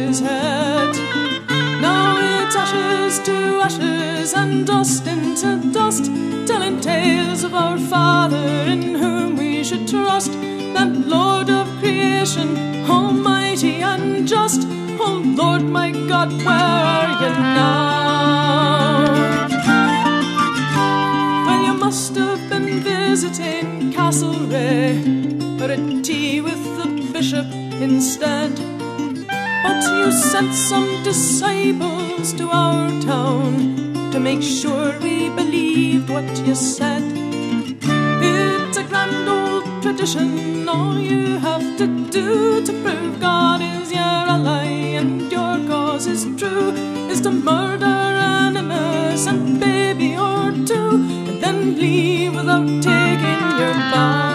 his head. Now it's ashes to ashes and dust into dust, telling tales of our Father in whom we should trust, that Lord of creation, almighty and just. Oh Lord my God, where are you now? Well, you must have been visiting Castlereagh, or at tea with the bishop instead. But you sent some disciples to our town to make sure we believed what you said. It's a grand old tradition, all you have to do to prove God is your ally and your cause is true is to murder an innocent baby or two, and then leave without taking your bow.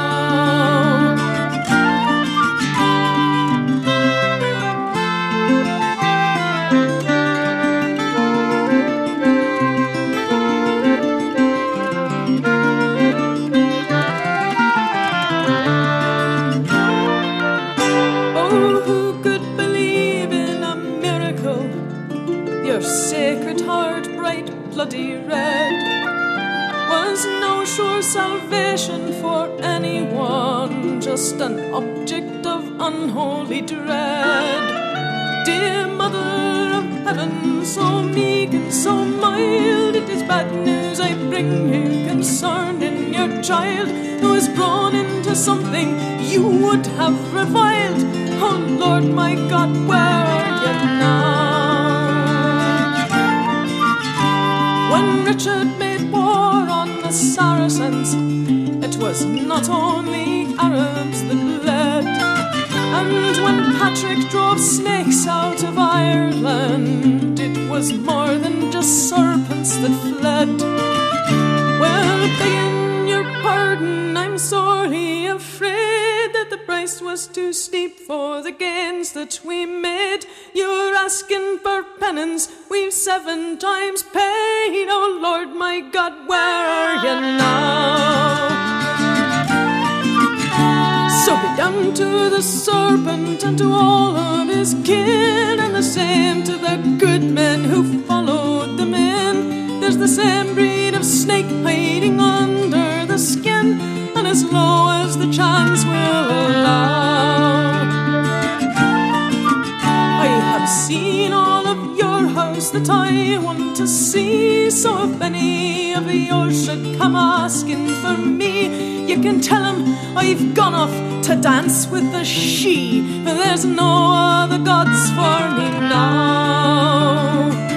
Bloody red was no sure salvation for anyone, just an object of unholy dread. Dear Mother of Heaven, so meek and so mild, it is bad news I bring you concerning your child, who is grown into something you would have reviled. Oh Lord my God, where are you now? When Richard made war on the Saracens, it was not only Arabs that led. And when Patrick drove snakes out of Ireland, it was more than just serpents that fled. Well, begging your pardon, I'm sorely afraid that the price was too steep for the gains that we made. You're asking for penance, we've 7 times paid. Oh Lord my God, where are you now? So be damned to the serpent and to all of his kin, and the same to the good men who followed them in. There's the same breed of snake hiding under the skin, and as low as the chance will allow. I have seen all of your house that I want to see, so if any of yours should come asking for me, you can tell him I've gone off to dance with the she. There's no other gods for me now.